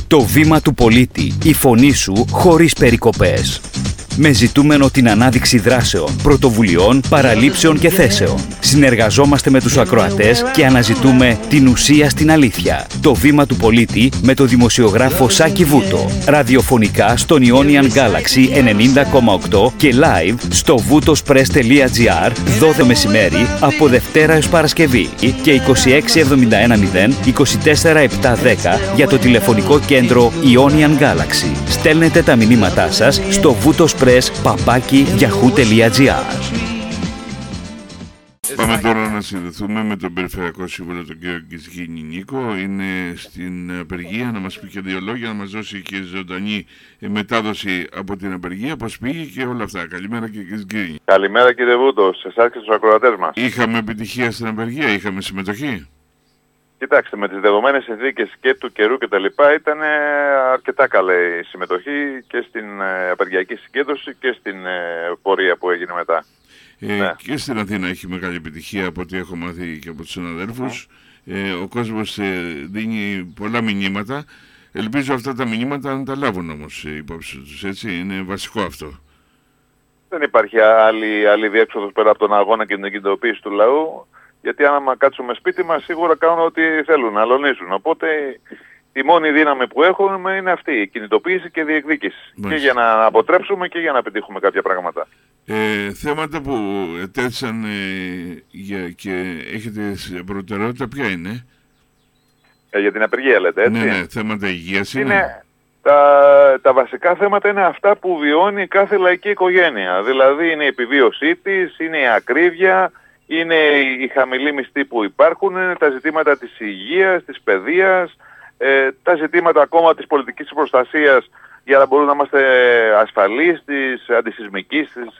Το βήμα του πολίτη. Η φωνή σου χωρίς περικοπές. Με ζητούμενο την ανάδειξη δράσεων, πρωτοβουλειών, παραλήψεων και θέσεων. Συνεργαζόμαστε με τους ακροατές και αναζητούμε την ουσία στην αλήθεια. Το βήμα του πολίτη με το δημοσιογράφο Σάκη Βούτο. Ραδιοφωνικά στον Ionian Galaxy 90,8 και live στο voutospress.gr 12 μεσημέρι από Δευτέρα έως Παρασκευή και 26710 24710 για το τηλεφωνικό κέντρο Ionian Galaxy. Στέλνετε τα μηνύματά σας στο voutospress@yahoo.gr. Πάμε τώρα να συνδεθούμε με τον Περιφερειακό Σύμβουλο, τον κύριο Κιζγίνη Νίκο. Είναι στην απεργία, να μας πει και δύο λόγια, να μας δώσει και ζωντανή μετάδοση από την απεργία, πώς πήγε και όλα αυτά. Καλημέρα κύριε Κιζγίνη. Καλημέρα κύριε Βούτο, σε εσάς και στους ακροατές μας. Είχαμε επιτυχία στην απεργία, είχαμε συμμετοχή. Κοιτάξτε, με τις δεδομένες συνθήκες και του καιρού και τα λοιπά ήταν αρκετά καλή η συμμετοχή και στην απεργιακή συγκέντρωση και στην πορεία που έγινε μετά. Ναι. Και στην Αθήνα έχει μεγάλη επιτυχία από ό,τι έχω μάθει και από τους συναδέλφους. Ο κόσμος δίνει πολλά μηνύματα. Ελπίζω αυτά τα μηνύματα να τα λάβουν όμως υπόψη τους, έτσι. Είναι βασικό αυτό. Δεν υπάρχει άλλη διέξοδος πέρα από τον αγώνα και την κινητοποίηση του λαού. Γιατί άμα κάτσουμε σπίτι μας σίγουρα κάνουν ό,τι θέλουν, αλωνίζουν. Οπότε η μόνη δύναμη που έχουμε είναι αυτή, η κινητοποίηση και η διεκδίκηση. Μάλιστα. Και για να αποτρέψουμε και για να πετύχουμε κάποια πράγματα. Θέματα που τέθησαν και έχετε προτεραιότητα ποια είναι? Για την απεργία λέτε, έτσι. Ναι, θέματα υγείας είναι. Τα βασικά θέματα είναι αυτά που βιώνει κάθε λαϊκή οικογένεια. Δηλαδή είναι η επιβίωσή της, είναι η ακρίβεια, είναι οι χαμηλοί μισθοί που υπάρχουν, είναι τα ζητήματα της υγείας, της παιδείας, τα ζητήματα ακόμα της πολιτικής προστασίας για να μπορούμε να είμαστε ασφαλείς, της αντισυσμικής, της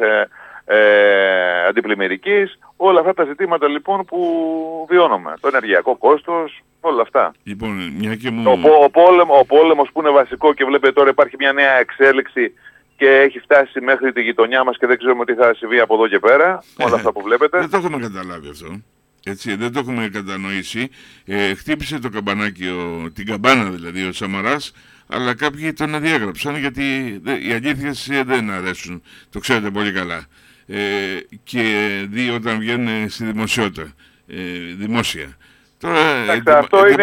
αντιπλημμυρικής, όλα αυτά τα ζητήματα λοιπόν που βιώνουμε. Το ενεργειακό κόστος, όλα αυτά. Λοιπόν, μια και ο πόλεμος που είναι βασικό και βλέπετε τώρα υπάρχει μια νέα εξέλιξη και έχει φτάσει μέχρι τη γειτονιά μας και δεν ξέρουμε τι θα συμβεί από εδώ και πέρα, όλα αυτά που βλέπετε. Δεν το έχουμε καταλάβει αυτό. Έτσι, δεν το έχουμε κατανοήσει. Χτύπησε το καμπανάκι, την καμπάνα δηλαδή ο Σαμαράς, αλλά κάποιοι τον αδιέγραψαν γιατί οι αλήθειες δεν αρέσουν. Το ξέρετε πολύ καλά. Και δύο όταν βγαίνουν στη δημοσιότητα. Δημόσια. Τώρα, αυτό είναι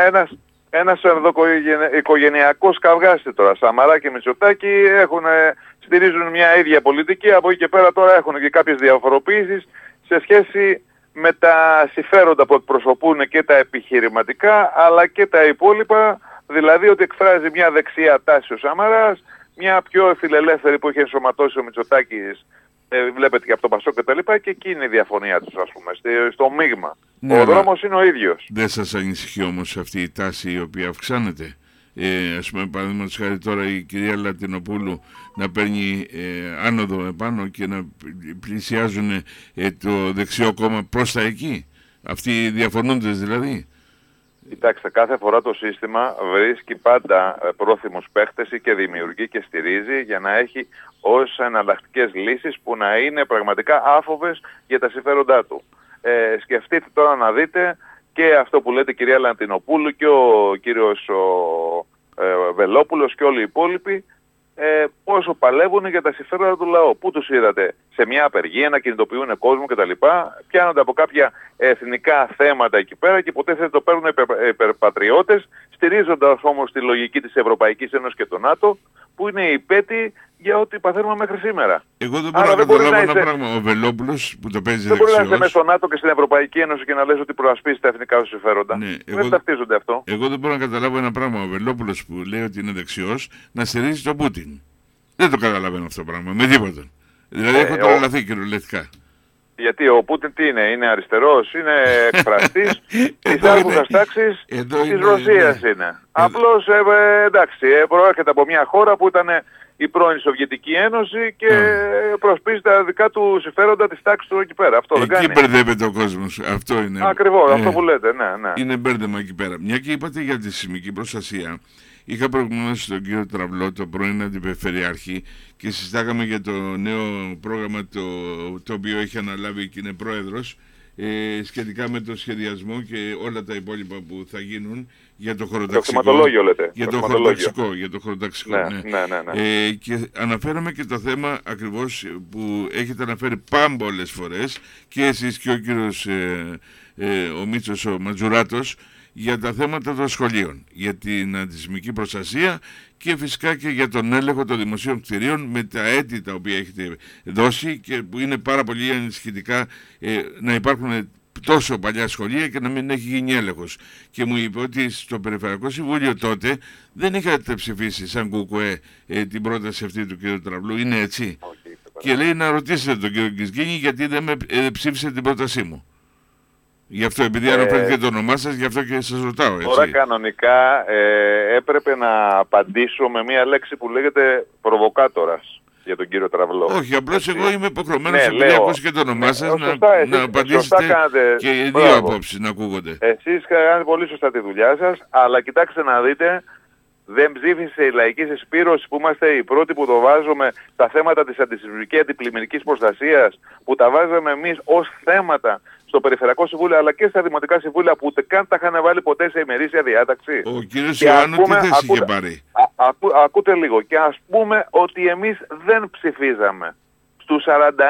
ένας οικογενειακός καυγάς τώρα. Σαμαρά και Μητσοτάκη στηρίζουν μια ίδια πολιτική, από εκεί και πέρα τώρα έχουν και κάποιες διαφοροποίησεις σε σχέση με τα συμφέροντα που εκπροσωπούν και τα επιχειρηματικά αλλά και τα υπόλοιπα, δηλαδή ότι εκφράζει μια δεξιά τάση ο Σαμαράς, μια πιο φιλελεύθερη που έχει ενσωματώσει ο Μητσοτάκης, βλέπετε και από το Πασόκ και τα λοιπά, και εκεί είναι η διαφωνία τους, ας πούμε, στο μείγμα. Ναι, ο δρόμος είναι ο ίδιος. Δεν σας ανησυχεί όμως αυτή η τάση η οποία αυξάνεται? Ας πούμε, παραδείγματος χάρη τώρα η κυρία Λατινοπούλου να παίρνει άνοδο επάνω και να πλησιάζουν το δεξιό κόμμα προς τα εκεί. Αυτοί οι διαφωνούντες δηλαδή. Κοιτάξτε, κάθε φορά το σύστημα βρίσκει πάντα πρόθυμους παίχτες και δημιουργεί και στηρίζει για να έχει ως εναλλακτικές λύσεις που να είναι πραγματικά άφοβες για τα συμφέροντά του. Σκεφτείτε τώρα να δείτε και αυτό που λέτε κυρία Λατινοπούλου και ο κύριος Βελόπουλος και όλοι οι υπόλοιποι, πόσο παλεύουν για τα συμφέροντα του λαού. Πού τους είδατε? Σε μια απεργία να κινητοποιούν κόσμο κτλ. Πιάνονται από κάποια εθνικά θέματα εκεί πέρα και υποτίθεται το παίρνουν υπερπατριώτες, στηρίζοντας όμως τη λογική της Ευρωπαϊκής Ένωσης και του ΝΑΤΟ, που είναι υπέτη για ό,τι παθαίνουμε μέχρι σήμερα. Εγώ δεν μπορώ να καταλάβω ένα πράγμα. Ο Βελόπουλος που το παίζει δεν δεξιός. μπορεί να είσαι μέσα στο ΝΑΤΟ και στην Ευρωπαϊκή Ένωση και να λες ότι προασπίζει τα εθνικά σου συμφέροντα. Ναι, δεν ταυτίζονται αυτό. Εγώ δεν μπορώ να καταλάβω ένα πράγμα. Ο Βελόπουλος που λέει ότι είναι δεξιός να στηρίζει τον Πούτιν. Δεν το καταλαβαίνω αυτό το πράγμα με τίποτα. Δηλαδή έχω τρελαθεί κυριολεκτικά. Γιατί ο Πούτιν τι είναι αριστερός, είναι εκφραστής της άρχουσας τάξης της Ρωσίας είναι. Απλώς εντάξει, προέρχεται από μια χώρα που ήταν η πρώην Σοβιετική Ένωση και προσπίζει τα δικά του συμφέροντα της τάξης του εκεί πέρα. Αυτό δεν κάνει. Εκεί μπερδεύεται ο κόσμος. Αυτό είναι. Ακριβώς, αυτό που λέτε, ναι. Είναι μπέρδεμα εκεί πέρα. Μια και είπατε για τη σεισμική προστασία. Είχα προηγουμένως τον κύριο Τραυλό, τον πρώην αντιπεριφερειάρχη, και συζητάγαμε για το νέο πρόγραμμα το οποίο έχει αναλάβει και είναι πρόεδρος σχετικά με το σχεδιασμό και όλα τα υπόλοιπα που θα γίνουν για το χωροταξικό. Το χρηματολόγιο λέτε. Για το χωροταξικό, ναι. Και αναφέραμε και το θέμα ακριβώς που έχετε αναφέρει πάμπολες φορές και εσείς και ο κύριος ο Μίτσος ο Ματζουράτος, για τα θέματα των σχολείων, για την αντισημική προστασία και φυσικά και για τον έλεγχο των δημοσίων κτηρίων με τα έτη τα οποία έχετε δώσει και που είναι πάρα πολύ ανησυχητικά να υπάρχουν τόσο παλιά σχολεία και να μην έχει γίνει έλεγχος. Και μου είπε ότι στο Περιφερειακό Συμβούλιο τότε δεν είχατε ψηφίσει σαν ΚΚΕ την πρόταση αυτή του κ. Τραυλού, είναι έτσι? Και λέει να ρωτήσετε τον κ. Κισκίνη γιατί δεν με ψήφισε την πρότασή μου. Γι' αυτό, επειδή αναφέρθηκε το όνομά σας, γι' αυτό και σας ρωτάω, έτσι. Τώρα κανονικά έπρεπε να απαντήσω με μια λέξη που λέγεται προβοκάτορας για τον κύριο Τραυλό. Όχι, απλώς εγώ είμαι υποχρεωμένος, επειδή ακούσει και το όνομά σας, να απαντήσετε και οι δύο απόψεις να ακούγονται. Εσείς κάνετε πολύ σωστά τη δουλειά σας, αλλά κοιτάξτε να δείτε, δεν ψήφισε η Λαϊκή Συσπήρωση που είμαστε οι πρώτοι που το βάζουμε τα θέματα της αντισυσμικής αντιπλημμυρικής προστασίας, που τα βάζαμε εμείς ως θέματα στο Περιφερειακό Συμβούλιο αλλά και στα Δημοτικά Συμβούλια που ούτε καν τα είχαν βάλει ποτέ σε ημερήσια διάταξη. Ο κύριος Ιωάννου τι θέση είχε πάρει? Ακούτε λίγο. Και ας πούμε ότι εμείς δεν ψηφίζαμε. Στους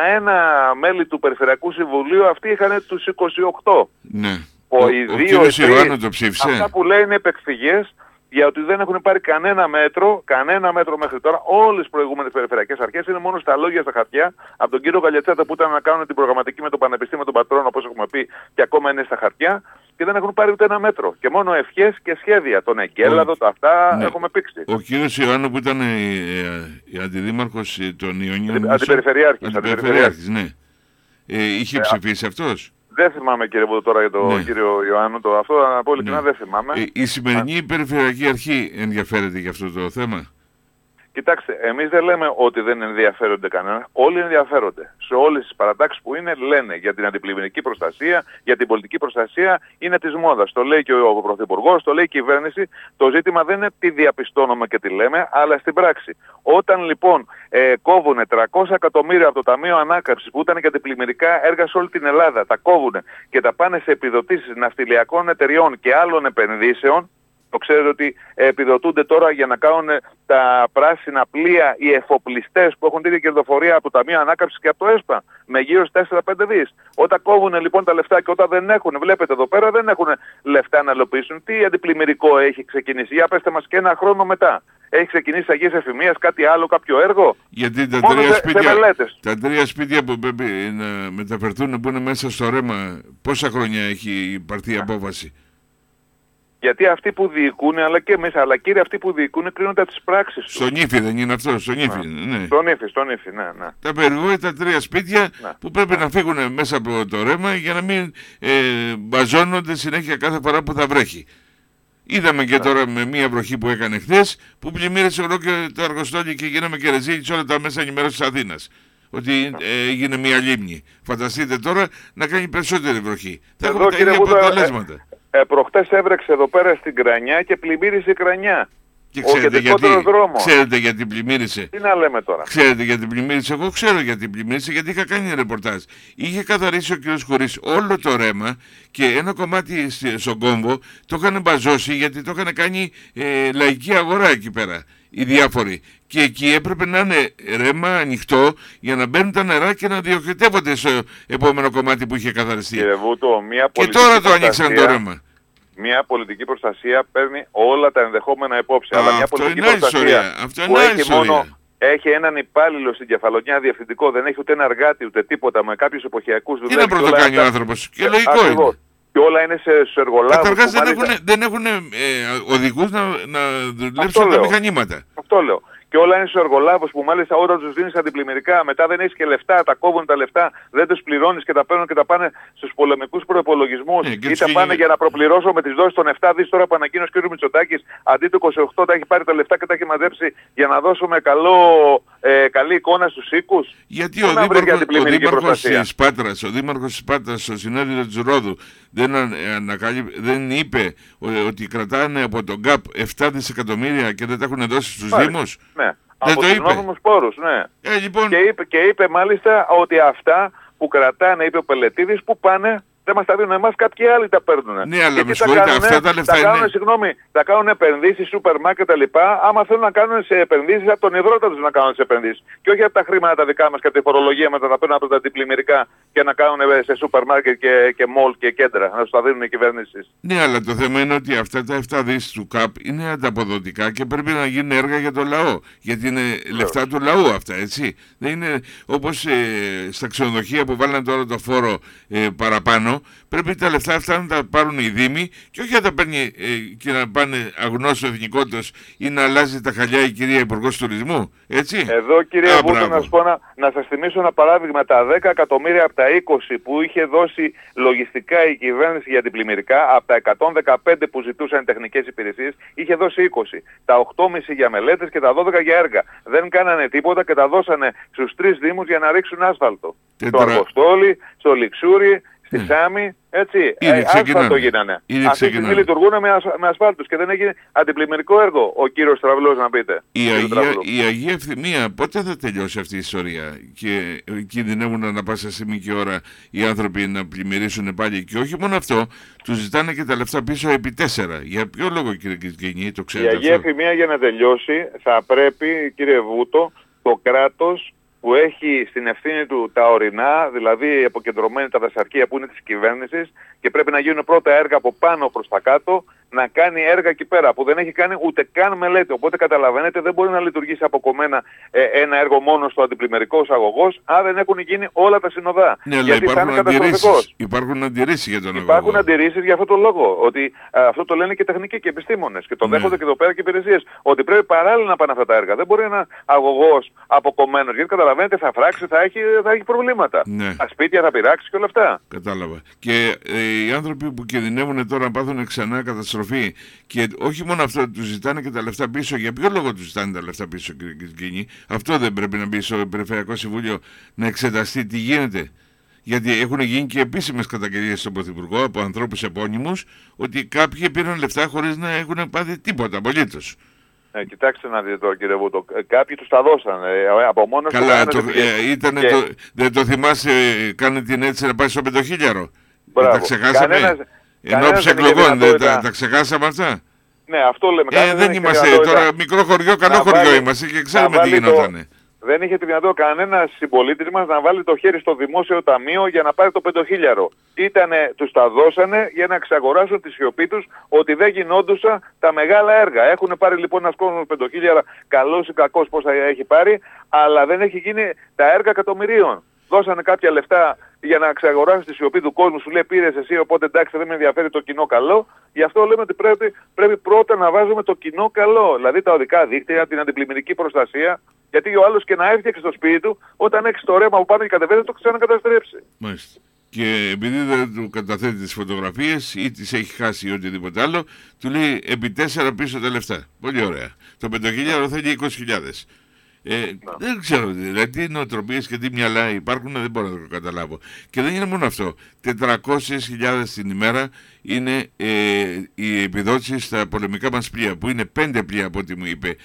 41 μέλη του Περιφερειακού Συμβουλίου αυτοί είχαν τους 28. Ναι. Ο κύριος Ιωάννου το ψήφισε. Αυτά που λέει είναι επεκφυγές για ότι δεν έχουν πάρει κανένα μέτρο μέχρι τώρα. Όλες τις προηγούμενες περιφερειακές αρχές είναι μόνο στα λόγια, στα χαρτιά, από τον κύριο Καλιατσάτα που ήταν να κάνουν την προγραμματική με το Πανεπιστήμιο των Πατρών, όπως έχουμε πει, και ακόμα είναι στα χαρτιά, και δεν έχουν πάρει ούτε ένα μέτρο. Και μόνο ευχές και σχέδια. Τον Εγκέλαδο, αυτά έχουμε πήξει. Ο κύριος Ιωάννου που ήταν η αντιδήμαρχος των Ιωνίων. Αντιπεριφερειάρχης, ναι. Είχε ψηφίσει αυτός? Δεν θυμάμαι κύριε Βούτο τώρα για τον κύριο Ιωάννου, αυτό να πω ειλικρινά δεν θυμάμαι. Η σημερινή Περιφερειακή Αρχή ενδιαφέρεται για αυτό το θέμα? Κοιτάξτε, εμείς δεν λέμε ότι δεν ενδιαφέρονται κανένα. Όλοι ενδιαφέρονται. Σε όλες τις παρατάξεις που είναι λένε για την αντιπλημμυρική προστασία, για την πολιτική προστασία, είναι της μόδας. Το λέει και ο Πρωθυπουργός, το λέει και η κυβέρνηση. Το ζήτημα δεν είναι τι διαπιστώνουμε και τι λέμε, αλλά στην πράξη. Όταν λοιπόν κόβουν 300 εκατομμύρια από το Ταμείο Ανάκαμψης που ήταν για αντιπλημμυρικά έργα σε όλη την Ελλάδα, τα κόβουν και τα πάνε σε επιδοτήσεις ναυτιλιακών εταιριών και άλλων επενδύσεων. Το ξέρετε ότι επιδοτούνται τώρα για να κάνουν τα πράσινα πλοία οι εφοπλιστές που έχουν την κερδοφορία από το Ταμείο Ανάκαμψης και από το ΕΣΠΑ με γύρω στις 4-5 δις. Όταν κόβουν λοιπόν τα λεφτά και όταν δεν έχουν, βλέπετε εδώ πέρα, δεν έχουν λεφτά να υλοποιήσουν. Τι αντιπλημμυρικό έχει ξεκινήσει? Για πέστε μας και ένα χρόνο μετά. Έχει ξεκινήσει Αγίας Εφημίας, κάτι άλλο, κάποιο έργο? Γιατί τα τρία σπίτια που πρέπει να μεταφερθούν που είναι μέσα στο ρέμα, πόσα χρόνια έχει πάρθει η απόφαση? Γιατί αυτοί που διοικούν, αλλά και εμείς, αλλά κύριε, αυτοί που διοικούν κρίνονται από τις πράξεις τους. Στον Ήφη δεν είναι αυτό? Στον Ήφη, ναι. Στον Ήφη, ναι. Τα περιβόητα τρία σπίτια που πρέπει να φύγουν μέσα από το ρέμα για να μην μπαζώνονται συνέχεια κάθε φορά που θα βρέχει. Είδαμε και τώρα με μία βροχή που έκανε χθες που πλημμύρισε όλο και το αργοστόλι και γίναμε και ρεζίλι σε όλα τα μέσα ενημέρωσης της Αθήνας. Ότι έγινε μία λίμνη. Φανταστείτε τώρα να κάνει περισσότερη βροχή. Θα έχουμε τα ίδια αποτελέσματα. Προχτές έβρεξε εδώ πέρα στην Κρανιά και πλημμύρισε η Κρανιά. Και ξέρετε γιατί πλημμύρισε? Τι να λέμε τώρα? Ξέρετε γιατί πλημμύρισε? Εγώ ξέρω γιατί πλημμύρισε, γιατί είχα κάνει ρεπορτάζ. Είχε καθαρίσει ο κ. Χωρίς όλο το ρέμα και ένα κομμάτι στον κόμβο το είχαν μπαζώσει γιατί το είχαν κάνει λαϊκή αγορά εκεί πέρα. Οι διάφοροι. Και εκεί έπρεπε να είναι ρέμα ανοιχτό για να μπαίνουν τα νερά και να διοχετεύονται στο επόμενο κομμάτι που είχε καθαριστεί. Και τώρα το ανοίξαν το ρέμα. Μια πολιτική προστασία παίρνει όλα τα ενδεχόμενα υπόψη. Αλλά μια πολιτική προστασία που έχει έναν υπάλληλο στην Κεφαλονιά διευθυντικό, δεν έχει ούτε ένα εργάτη ούτε τίποτα, με κάποιους εποχιακούς δουλειές. Τι να πρωτοκάνει ο άνθρωπος? Και λογικό είναι. Και όλα είναι στους εργολάβους. Καταρχάς δεν έχουν οδηγούς να δουλέψουν τα μηχανήματα. Αυτό λέω. Και όλα είναι στους εργολάβους που μάλιστα όταν τους δίνεις αντιπλημμυρικά, μετά δεν έχεις και λεφτά, τα κόβουν τα λεφτά, δεν τους πληρώνεις και τα παίρνουν και τα πάνε στους πολεμικούς προϋπολογισμούς. Ή τα πάνε για να προπληρώσω με τις δόσεις των 7 δις τώρα που ανακοίνωσε ο κ. Μητσοτάκης, αντί το 28 τα έχει πάρει τα λεφτά και τα έχει μαζέψει για να δώσουμε καλή εικόνα στους οίκους. Γιατί ο δήμαρχος της Σπάτρας στο συνέδριο της Ρόδου δεν είπε ότι κρατάνε από τον ΚΑΠ 7 δισεκατομμύρια και δεν τα έχουν δώσει στους Δήμους? Ναι, από τους νόμιμους πόρους, ναι. Λοιπόν... Και είπε μάλιστα ότι αυτά που κρατάνε, είπε ο Πελετίδης, που πάνε Δεν μας τα δίνουν εμάς, κάποιοι άλλοι τα παίρνουν. Ναι, αλλά με συγχωρείτε, αυτά τα λεφτά θα κάνουν επενδύσεις, σούπερ μάρκετ τα λοιπά, άμα θέλουν να κάνουν σε επενδύσεις από τον υδρότα τους να κάνουν τις επενδύσεις. Και όχι από τα χρήματα τα δικά μας και από τη φορολογία μετά να παίρνουν από τα αντιπλημμυρικά και να κάνουν σε σούπερ μάρκετ και μολ και κέντρα, να τους τα δίνουν οι κυβερνήσεις. Ναι, αλλά το θέμα είναι ότι αυτά τα 7 δις του ΚΑΠ είναι ανταποδοτικά και πρέπει να γίνουν έργα για το λαό. Γιατί είναι λεφτά του λαού αυτά, έτσι. Δεν είναι όπως στα ξενοδοχεία που βάλανε τώρα το φόρο παραπάνω. Πρέπει τα λεφτά αυτά να τα πάρουν οι Δήμοι και όχι να τα παίρνει και να πάνε αγνός ο εθνικότητας ή να αλλάζει τα χαλιά η κυρία Υπουργός Τουρισμού. Έτσι. Εδώ κύριε Βούτο, να σας θυμίσω ένα παράδειγμα. Τα 10 εκατομμύρια από τα 20 που είχε δώσει λογιστικά η κυβέρνηση για την πλημμυρικά, από τα 115 που ζητούσαν οι τεχνικές υπηρεσίες, είχε δώσει 20. Τα 8,5 για μελέτες και τα 12 για έργα. Δεν κάνανε τίποτα και τα δώσανε στους 3 Δήμους για να ρίξουν άσφαλτο. Στο Αργοστόλι, στο Λιξούρι, στη Σάμι, έτσι, άσφαλτο γίνανε. Αυτή τη στιγμή λειτουργούν με ασφάλτους και δεν έγινε αντιπλημμυρικό έργο, ο κύριος Στραβλός να πείτε. Η Αγία Ευθυμία πότε θα τελειώσει αυτή η ιστορία και κινδυνεύουν ανά πάσα στιγμή και ώρα οι άνθρωποι να πλημμυρίσουν πάλι και όχι μόνο αυτό, τους ζητάνε και τα λεφτά πίσω επί 4. Για ποιο λόγο κύριε Κισκίνη, το ξέρετε? Η Αγία Ευθυμία για να τελειώσει θα πρέπει κύριε Βούτο το κράτος που έχει στην ευθύνη του τα ορεινά, δηλαδή αποκεντρωμένη τα δασαρκεία που είναι της κυβέρνησης και πρέπει να γίνουν πρώτα έργα από πάνω προς τα κάτω, να κάνει έργα εκεί πέρα που δεν έχει κάνει ούτε καν μελέτη. Οπότε καταλαβαίνετε δεν μπορεί να λειτουργήσει αποκομμένα ένα έργο μόνο στο αντιπλημμυρικός αγωγός αν δεν έχουν γίνει όλα τα συνοδά. Ναι, αλλά υπάρχουν αντιρρήσεις για τον αγωγό. Υπάρχουν αντιρρήσεις για αυτό το λόγο. Ότι αυτό το λένε και τεχνικοί και επιστήμονες και το δέχονται και εδώ πέρα και υπηρεσίες. Ότι πρέπει παράλληλα να πάνε αυτά τα έργα. Δεν μπορεί ένα αγωγός αποκομμένος. Γιατί καταλαβαίνετε θα φράξει, θα έχει προβλήματα. Ναι. Τα σπίτια θα πειράξει και όλα αυτά. Κατάλαβα. Και οι άνθρωποι που κινδυνεύουν τώρα να πάθουν ξανά καταστροφή και όχι μόνο αυτό, τους ζητάνε και τα λεφτά πίσω. Για ποιο λόγο τους ζητάνε τα λεφτά πίσω, κύριε Κισκίνη? Αυτό δεν πρέπει να μπει στο Περιφερειακό Συμβούλιο να εξεταστεί τι γίνεται? Γιατί έχουν γίνει και επίσημες καταγγελίες στον Πρωθυπουργό από ανθρώπους επώνυμους ότι κάποιοι πήραν λεφτά χωρίς να έχουν πάθει τίποτα απολύτως. Κοιτάξτε να δείτε τώρα κύριε Βούτο, κάποιοι τους τα δώσανε από μόνος. Καλά, δεν το θυμάσαι, κάνε την έτσι να πάει στο 5.000. Τα ξεχάσαμε. Ενώπιση εκλογών, τα ξεχάσαμε αυτά. Ναι, αυτό λέμε. Δεν είμαστε τώρα μικρό χωριό, καλό χωριό είμαστε και ξέρουμε τι γινότανε. Δεν είχε τη δυνατότητα κανένας συμπολίτης μας να βάλει το χέρι στο δημόσιο ταμείο για να πάρει το 5.000. Τους τα δώσανε για να εξαγοράσουν τη σιωπή τους ότι δεν γινόντουσαν τα μεγάλα έργα. Έχουν πάρει λοιπόν ένας κόσμος 5.000, καλός ή κακός πώς θα έχει πάρει, αλλά δεν έχει γίνει τα έργα εκατομμυρίων. Δώσανε κάποια λεφτά για να εξαγοράσει τη σιωπή του κόσμου, σου λέει πήρες εσύ, οπότε εντάξει δεν με ενδιαφέρει το κοινό καλό. Γι' αυτό λέμε ότι πρέπει πρώτα να βάζουμε το κοινό καλό, δηλαδή τα οδικά δίκτυα, την αντιπλημμυρική προστασία, γιατί ο άλλος και να έφτιαξε στο σπίτι του, όταν έχει το ρέμα που πάνω και κατεβαίνει, το ξανακαταστρέψει. Μάλιστα. Και επειδή δεν του καταθέτει τις φωτογραφίες ή τις έχει χάσει ή οτιδήποτε άλλο, του λέει επί 4 πίσω τα λεφτά. Πολύ ωραία. Το 5.000 θέλει 20.000. Δεν ξέρω δηλαδή τι νοοτροπίες και τι μυαλά υπάρχουν, δεν μπορώ να το καταλάβω. Και δεν είναι μόνο αυτό. 400.000 την ημέρα είναι η επιδότηση στα πολεμικά μας πλοία, που είναι 5 πλοία από ό,τι μου είπε.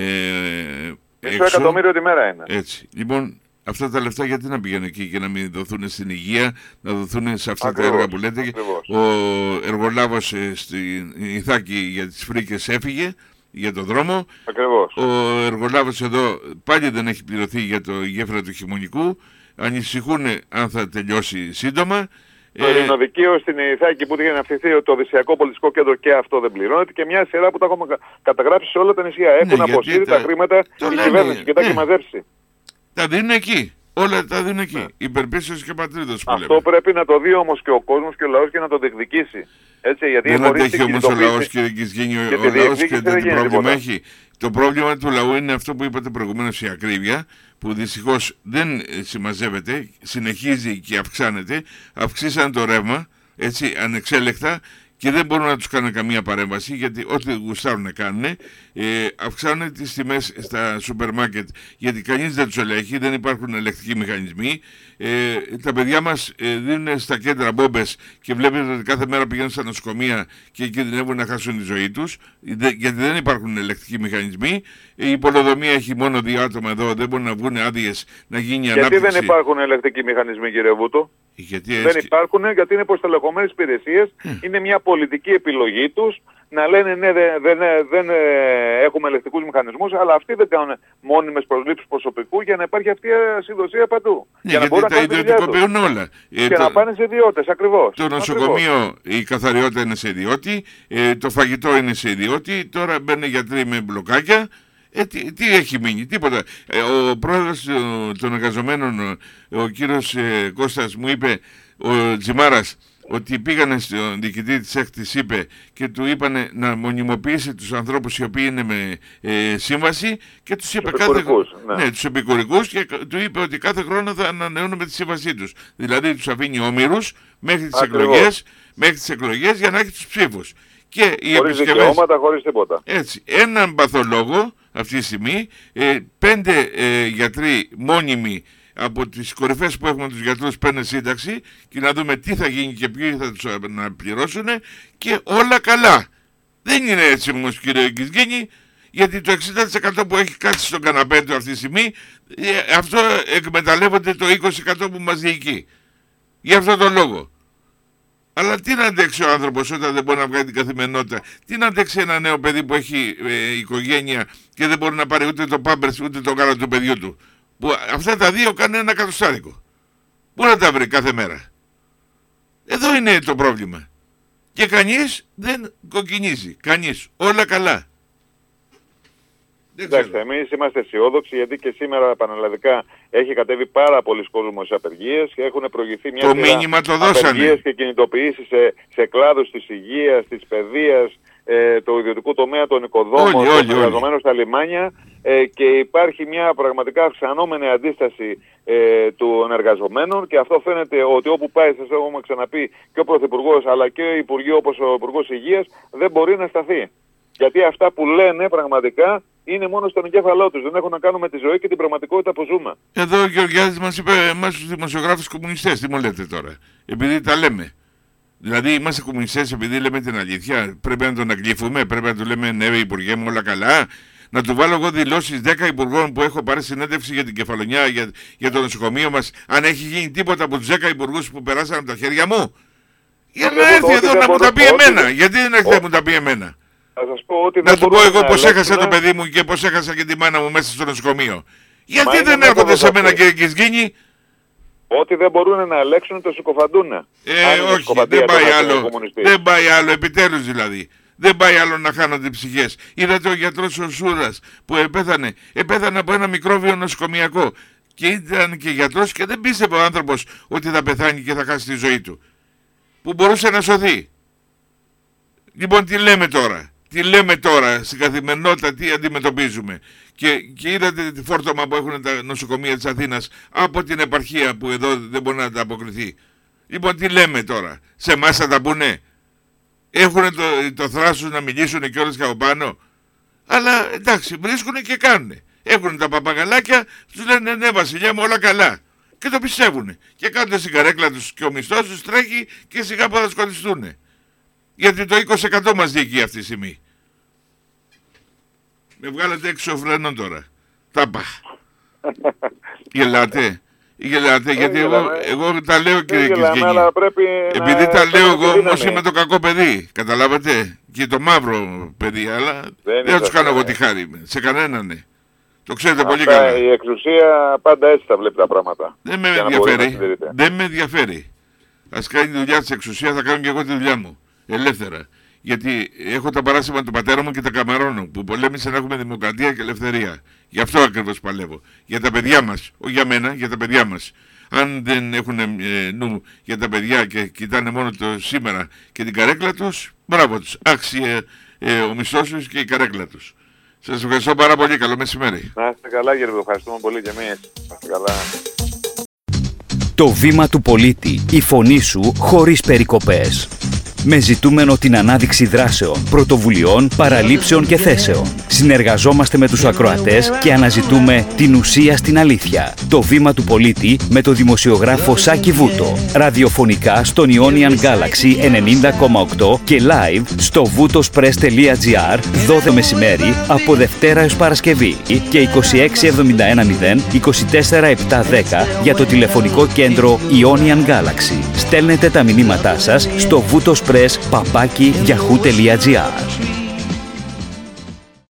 Μισό εκατομμύριο τη μέρα είναι. Έτσι. Λοιπόν, αυτά τα λεφτά γιατί να πηγαίνουν εκεί και να μην δοθούν στην υγεία, να δοθούν σε αυτά τα έργα που λέτε. Ακριβώς. Ο εργολάβος στην Ιθάκη για τις φρίκες έφυγε για τον δρόμο. Ακριβώς. Ο εργολάβος εδώ πάλι δεν έχει πληρωθεί για το γέφυρα του Χειμωνικού. Ανησυχούν αν θα τελειώσει σύντομα. Το ειρηνοδικείο στην Ιθάκη που είχε να αυξηθεί το Οδυσσιακό Πολιτιστικό Κέντρο και αυτό δεν πληρώνεται και μια σειρά που τα έχουμε καταγράψει σε όλα τα νησιά. Έχουν αποσύρει τα χρήματα η κυβέρνηση και τα έχει μαζέψει. Τα δίνουν εκεί. Όλα τα δίνουν εκεί. Υπερπίστωση και πατρίδος που λέμε. Αυτό πρέπει να το δει όμως και ο κόσμος και ο λαός και να το διεκδικήσει. Έτσι, γιατί δεν αντέχει όμως ο λαός, κύριε Κισκίνη, ο λαός και τι πρόβλημα έχει. Το πρόβλημα του λαού είναι αυτό που είπατε προηγουμένως, η ακρίβεια, που δυστυχώς δεν συμμαζεύεται, συνεχίζει και αυξάνεται. Αυξήσαν το ρεύμα, έτσι, ανεξέλεκτα, και δεν μπορούν να τους κάνουν καμία παρέμβαση, γιατί ό,τι γουστάρουν να κάνουν. Αυξάνουν τις τιμές στα σούπερ μάρκετ, γιατί κανείς δεν τους ελέγχει, δεν υπάρχουν ελεκτικοί μηχανισμοί. Τα παιδιά μας δίνουν στα κέντρα μπόμπες και βλέπετε ότι κάθε μέρα πηγαίνουν στα νοσοκομεία και κινδυνεύουν να χάσουν τη ζωή τους, γιατί δεν υπάρχουν ελεκτικοί μηχανισμοί. Η πολεοδομία έχει μόνο 2 άτομα εδώ, δεν μπορούν να βγουν άδειες να γίνει ανάπτυξη. Γιατί δεν υπάρχουν ελεκτικοί μηχανισμοί, κύριε Βούτο? Δεν υπάρχουν γιατί είναι προστελεχωμένες υπηρεσίες. Είναι μια πολιτική επιλογή τους να λένε ναι, δεν έχουμε ελεκτικούς μηχανισμούς, αλλά αυτοί δεν κάνουν μόνιμες προσλήψεις προσωπικού για να υπάρχει αυτή η ασυδοσία παντού. Για να μπορούν να ιδιωτικοποιούν όλα. Και να πάνε σε ιδιώτες, ακριβώς. Το νοσοκομείο, η καθαριότητα είναι σε ιδιώτη, το φαγητό είναι σε ιδιώτη, τώρα μπαίνουν γιατροί με μπλοκάκια. Τι έχει μείνει, τίποτα. Ο πρόεδρος των εργαζομένων, ο κύριος Κώστας, μου είπε, ο Τζιμάρας, ότι πήγανε στον διοικητή της ΕΚΤης, είπε, και του είπανε να μονιμοποιήσει τους ανθρώπους οι οποίοι είναι με σύμβαση, και τους είπε τους επικουρικούς, και του είπε ότι κάθε χρόνο θα ανανεώνουμε τη σύμβασή τους. Δηλαδή τους αφήνει όμηρους μέχρι τις εκλογές για να έχει τους ψήφους. Και οι χωρίς δικαιώματα, χωρίς τίποτα. Έτσι, έναν παθολόγο αυτή τη στιγμή, 5 γιατροί μόνιμοι από τις κορυφές που έχουμε τους γιατρούς παίρνουν σύνταξη, και να δούμε τι θα γίνει και ποιοι θα τους πληρώσουν, και όλα καλά. Δεν είναι έτσι όμως, κύριε Γκισγίνη, γιατί το 60% που έχει κάτσει στον καναπέ του αυτή τη στιγμή, αυτό εκμεταλλεύονται το 20% που μας διοικεί. Γι' αυτό τον λόγο. Αλλά τι να αντέξει ο άνθρωπος όταν δεν μπορεί να βγάλει την καθημερινότητα? Τι να αντέξει ένα νέο παιδί που έχει οικογένεια και δεν μπορεί να πάρει ούτε το πάμπερς ούτε το γάλα του παιδιού του? Που αυτά τα δύο κάνουν ένα εκατοστάρικο. Πού να τα βρει κάθε μέρα? Εδώ είναι το πρόβλημα. Και κανείς δεν κοκκινίζει. Κανείς. Όλα καλά. Εντάξει, εμείς είμαστε αισιόδοξοι, γιατί και σήμερα πανελλαδικά έχει κατέβει πάρα πολλοί κόσμος σε απεργίες και έχουν προηγηθεί μια σειρά απεργίες και κινητοποιήσεις σε κλάδους της υγείας, της παιδείας, το ιδιωτικό τομέα, των οικοδόμων, των εργαζομένων στα λιμάνια, και υπάρχει μια πραγματικά αυξανόμενη αντίσταση των εργαζομένων, και αυτό φαίνεται ότι όπου πάει, σας έχουμε ξαναπεί, και ο Πρωθυπουργός αλλά και ο Υπουργείο, όπως ο Υπουργός Υγείας, δεν μπορεί να σταθεί. Γιατί αυτά που λένε πραγματικά είναι μόνο στον εγκέφαλό τους. Δεν έχουν να κάνουν με τη ζωή και την πραγματικότητα που ζούμε. Εδώ ο Γεωργιάδης μας είπε, εμάς τους δημοσιογράφους κομμουνιστές, τι μου λέτε τώρα? Επειδή τα λέμε. Δηλαδή είμαστε κομμουνιστές επειδή λέμε την αλήθεια? Πρέπει να τον αγγλίφουμε? Πρέπει να του λέμε ναι, Υπουργέ μου, όλα καλά? Να του βάλω εγώ δηλώσεις 10 υπουργών που έχω πάρει συνέντευξη για την Κεφαλονιά, για το νοσοκομείο μας, αν έχει γίνει τίποτα από τους 10 υπουργούς που περάσαν από τα χέρια μου? Για να έρθει εδώ να μου τα πει εμένα. Γιατί δεν έρθει να μου τα πει εμένα? Να του πω εγώ πως έχασα το παιδί μου και πως έχασα και τη μάνα μου μέσα στο νοσοκομείο. Γιατί δεν έρχονται σε μένα, κύριε Γκισγίνη? Ότι δεν μπορούν να ελέγξουν, το συκοφαντούνε. Όχι, δεν πάει άλλο. Δεν πάει άλλο, επιτέλους δηλαδή. Δεν πάει άλλο να χάνονται ψυχές. Είδατε ο γιατρός ο Σούρας που επέθανε από ένα μικρόβιο νοσοκομιακό. Και ήταν και γιατρός και δεν πίστευε ο άνθρωπος ότι θα πεθάνει και θα χάσει τη ζωή του. Που μπορούσε να σωθεί. Λοιπόν, τι λέμε τώρα? Τι λέμε τώρα στην καθημερινότητα, τι αντιμετωπίζουμε? Και είδατε τη φόρτωμα που έχουν τα νοσοκομεία της Αθήνας από την επαρχία που εδώ δεν μπορεί να τα αποκριθεί. Λοιπόν, τι λέμε τώρα? Σε εμάς θα τα πούνε? Έχουν το θράσος να μιλήσουν και όλες και από πάνω? Αλλά εντάξει, βρίσκουν και κάνουν. Έχουν τα παπαγαλάκια, τους λένε ναι βασιλιά μου, όλα καλά. Και το πιστεύουν. Και κάνουν στην καρέκλα τους και ο μισθός τους τρέχει και σιγά που θα σκοτιστούν. Γιατί το 20% μας διοικεί αυτή τη στιγμή. Με βγάλετε έξω φρένων τώρα. Τάπα. Γελάτε? Γιατί εγώ τα λέω, κύριε Γκισγίνη. Επειδή τα λέω εγώ όμως είμαι το κακό παιδί. Καταλάβατε? Και το μαύρο παιδί. Αλλά δεν τους κάνω εγώ τη χάρη. Σε κανέναν, ναι. Το ξέρετε πολύ καλά. Η εξουσία πάντα έτσι θα βλέπει τα πράγματα. Δεν με ενδιαφέρει. Ας κάνει τη δουλειά της εξουσία, θα κάνω και εγώ τη δουλειά μου. Ελεύθερα. Γιατί έχω τα παράσημα του πατέρα μου και τα καμερώνω, που πολέμησε να έχουμε δημοκρατία και ελευθερία. Γι' αυτό ακριβώς παλεύω. Για τα παιδιά μας. Όχι για μένα, για τα παιδιά μας. Αν δεν έχουν νου για τα παιδιά και κοιτάνε μόνο το σήμερα και την καρέκλα τους, μπράβο τους. Άξιε ο μισθός τους και η καρέκλα τους. Σας ευχαριστώ πάρα πολύ. Καλό μεσημέρι. Να είστε καλά, κύριε. Ευχαριστούμε πολύ και εμείς. Να είστε καλά. Το βήμα του πολίτη. Η φωνή σου χωρίς περικοπές. με ζητούμενο την ανάδειξη δράσεων, πρωτοβουλειών, παραλήψεων και θέσεων. Συνεργαζόμαστε με τους ακροατές και αναζητούμε την ουσία στην αλήθεια. Το βήμα του πολίτη με το δημοσιογράφο Σάκη Βούτο. Ραδιοφωνικά στον Ionian Galaxy 90,8 και live στο voutospress.gr 12 μεσημέρι από Δευτέρα έως Παρασκευή και 26710 24710 για το τηλεφωνικό κέντρο Ionian Galaxy. Στέλνετε τα μηνύματά σας στο voutospress@yahoo.gr.